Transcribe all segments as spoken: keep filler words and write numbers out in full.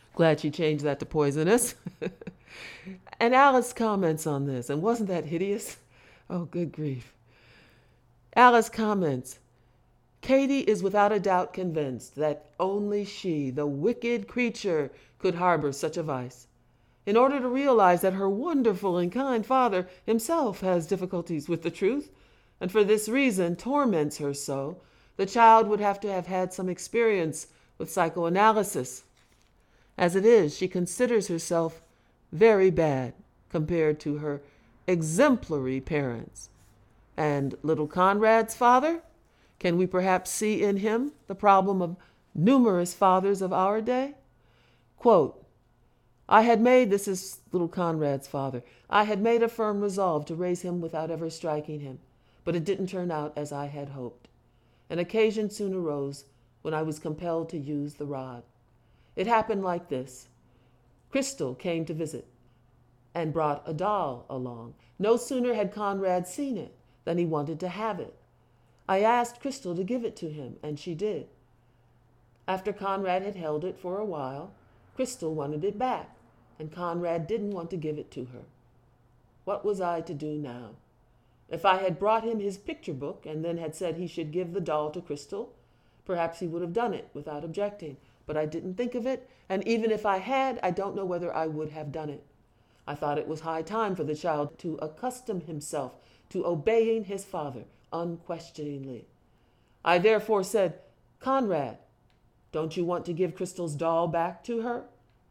Glad she changed that to poisonous. And Alice comments on this, and wasn't that hideous? Oh, good grief. Alice comments, Katie is without a doubt convinced that only she, the wicked creature, could harbor such a vice. In order to realize that her wonderful and kind father himself has difficulties with the truth, and for this reason torments her so, the child would have to have had some experience with psychoanalysis. As it is, she considers herself very bad compared to her exemplary parents. And little Conrad's father? Can we perhaps see in him the problem of numerous fathers of our day? Quote, I had made, this is little Conrad's father, I had made a firm resolve to raise him without ever striking him, but it didn't turn out as I had hoped. An occasion soon arose when I was compelled to use the rod. It happened like this. Crystal came to visit and brought a doll along. No sooner had Conrad seen it than he wanted to have it. I asked Crystal to give it to him, and she did. After Conrad had held it for a while, Crystal wanted it back, and Conrad didn't want to give it to her. What was I to do now? If I had brought him his picture book and then had said he should give the doll to Crystal, perhaps he would have done it without objecting, but I didn't think of it, and even if I had, I don't know whether I would have done it. I thought it was high time for the child to accustom himself to obeying his father unquestioningly. I therefore said, Conrad, don't you want to give Crystal's doll back to her?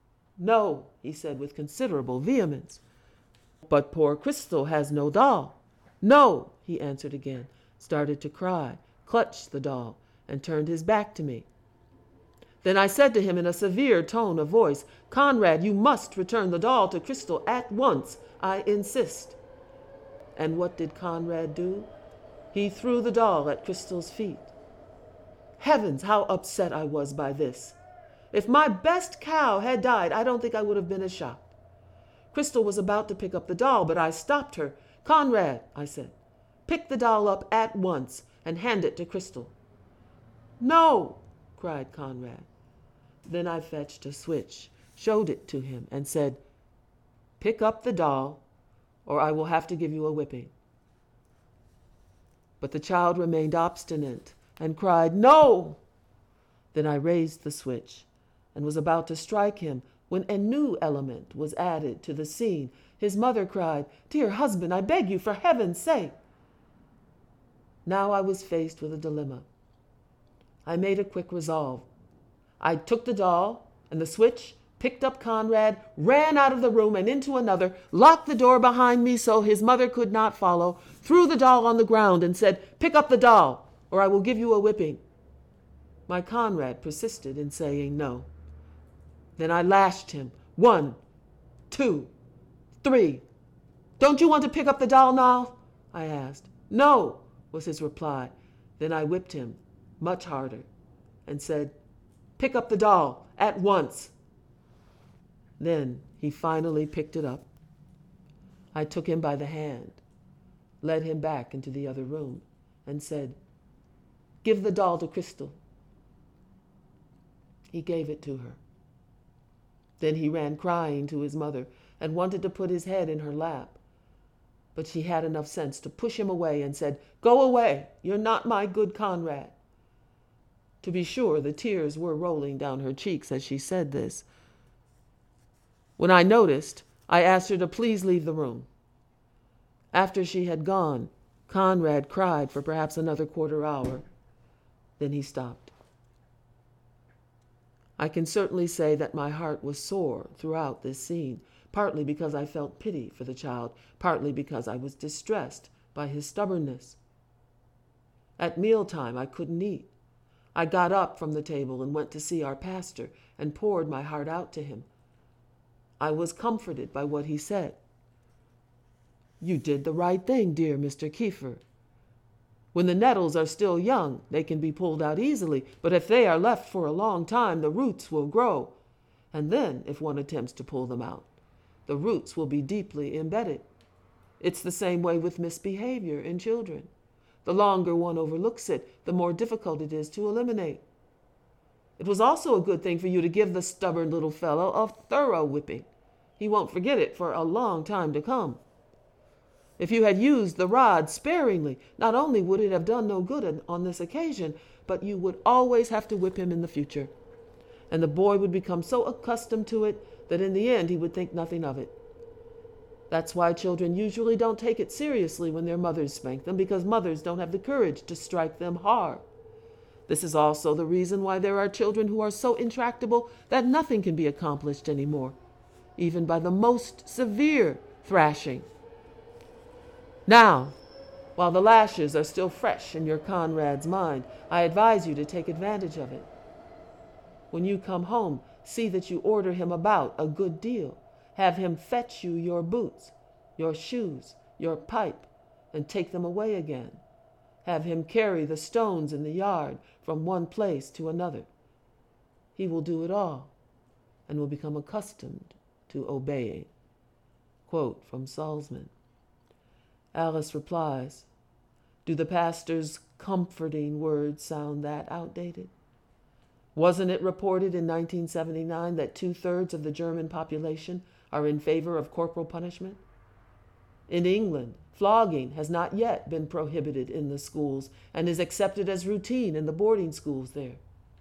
No, he said with considerable vehemence. But poor Crystal has no doll. No, he answered again, started to cry, clutched the doll, and turned his back to me. Then I said to him in a severe tone of voice, Conrad, you must return the doll to Crystal at once. I insist. And what did Conrad do? He threw the doll at Crystal's feet. Heavens, how upset I was by this. If my best cow had died, I don't think I would have been as shocked. Crystal was about to pick up the doll, but I stopped her. Conrad, I said, pick the doll up at once and hand it to Crystal. No, cried Conrad. Then I fetched a switch, showed it to him, and said, pick up the doll, or I will have to give you a whipping. But the child remained obstinate and cried, no! Then I raised the switch and was about to strike him when a new element was added to the scene. His mother cried, dear husband, I beg you, for heaven's sake. Now I was faced with a dilemma. I made a quick resolve. I took the doll and the switch, picked up Conrad, ran out of the room and into another, locked the door behind me so his mother could not follow, threw the doll on the ground and said, pick up the doll, or I will give you a whipping. My Conrad persisted in saying no. Then I lashed him. One, two, three. Don't you want to pick up the doll now? I asked. No, was his reply. Then I whipped him much harder and said, pick up the doll at once. Then he finally picked it up. I took him by the hand, led him back into the other room, and said, give the doll to Crystal. He gave it to her. Then he ran crying to his mother and wanted to put his head in her lap. But she had enough sense to push him away and said, go away, you're not my good Conrad. To be sure, the tears were rolling down her cheeks as she said this. When I noticed, I asked her to please leave the room. After she had gone, Conrad cried for perhaps another quarter hour. Then he stopped. I can certainly say that my heart was sore throughout this scene, partly because I felt pity for the child, partly because I was distressed by his stubbornness. At mealtime, I couldn't eat. I got up from the table and went to see our pastor and poured my heart out to him. I was comforted by what he said. You did the right thing, dear Mister Kiefer. When the nettles are still young, they can be pulled out easily, but if they are left for a long time, the roots will grow. And then, if one attempts to pull them out, the roots will be deeply embedded. It's the same way with misbehavior in children. The longer one overlooks it, the more difficult it is to eliminate. It was also a good thing for you to give the stubborn little fellow a thorough whipping. He won't forget it for a long time to come. If you had used the rod sparingly, not only would it have done no good on this occasion, but you would always have to whip him in the future. And the boy would become so accustomed to it that in the end he would think nothing of it. That's why children usually don't take it seriously when their mothers spank them, because mothers don't have the courage to strike them hard. This is also the reason why there are children who are so intractable that nothing can be accomplished anymore, even by the most severe thrashing. Now, while the lashes are still fresh in your Conrad's mind, I advise you to take advantage of it. When you come home, see that you order him about a good deal. Have him fetch you your boots, your shoes, your pipe, and take them away again. Have him carry the stones in the yard from one place to another. He will do it all and will become accustomed to obeying. Quote from Salzman. Alice replies, do the pastor's comforting words sound that outdated? Wasn't it reported in nineteen seventy-nine that two-thirds of the German population are in favor of corporal punishment? In England, flogging has not yet been prohibited in the schools and is accepted as routine in the boarding schools there.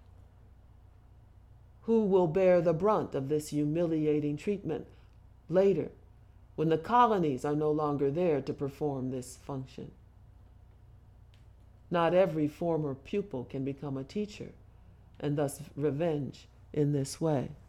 Who will bear the brunt of this humiliating treatment later, when the colonies are no longer there to perform this function? Not every former pupil can become a teacher, and thus revenge in this way.